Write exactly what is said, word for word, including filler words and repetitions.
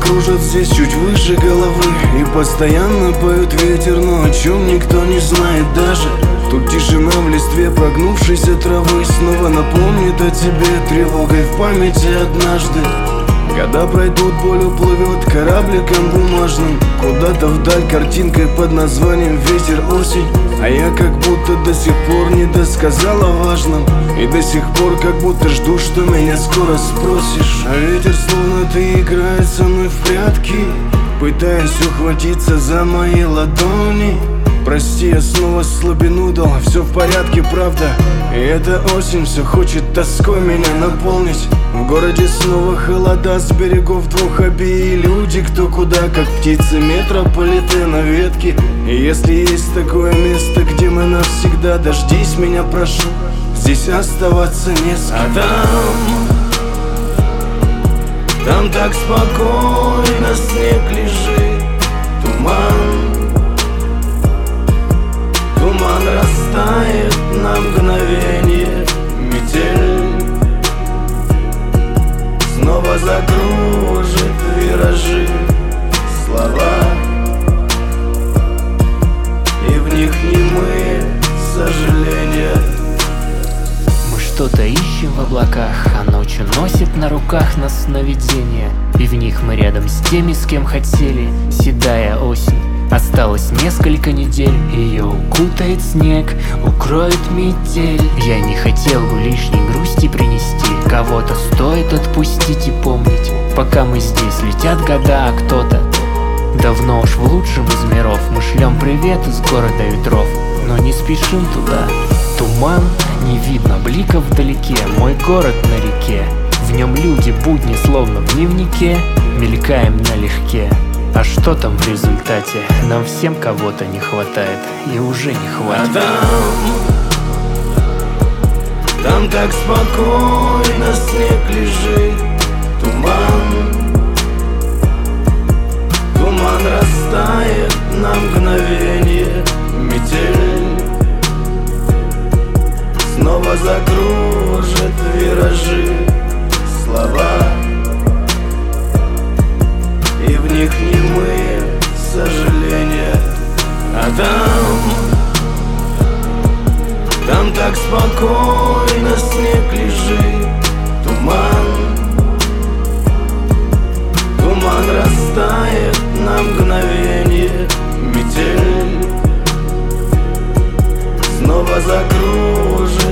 кружат здесь чуть выше головы, и постоянно поют ветер, но о чем никто не знает даже. Тут тишина в листве прогнувшейся травы снова напомнит о тебе тревогой в памяти однажды. Года пройдут, боль уплывет корабликом бумажным куда-то вдаль картинкой под названием «Ветер, осень». А я как будто до сих пор не досказал о важном, и до сих пор как будто жду, что меня скоро спросишь. А ветер словно ты играет со мной в прятки, пытаясь ухватиться за мои ладони. Прости, я снова слабину дал, все в порядке, правда. И эта осень все хочет тоской меня наполнить. В городе снова холода с берегов двух обеи. Люди кто куда, как птицы метрополитена ветки. И если есть такое место, где мы навсегда, дождись меня, прошу, здесь оставаться не с кем. А там, там так спокойно снег лежит, туман. Туман растает на мгновение, метель снова закружит виражи, слова, и в них немые сожаления. Мы что-то ищем в облаках, а ночью носит на руках нас сновидения, и в них мы рядом с теми, с кем хотели. Седая осень, осталось несколько недель, ее укутает снег, укроет метель. Я не хотел бы лишней грусти принести, кого-то стоит отпустить и помнить. Пока мы здесь, летят года, а кто-то давно уж в лучшем из миров. Мы шлем привет из города ветров, но не спешим туда. Туман, не видно бликов вдалеке, мой город на реке. В нем люди, будни словно в дневнике, мелькаем налегке. А что там в результате? Нам всем кого-то не хватает, и уже не хватит. А там, там так спокойно снег лежит, туман. Туман растает на мгновение, метель снова закружит виражи, слова, и в них немые сожаления. А там, там так спокойно снег лежит, туман. Туман растает на мгновение, метель снова закружит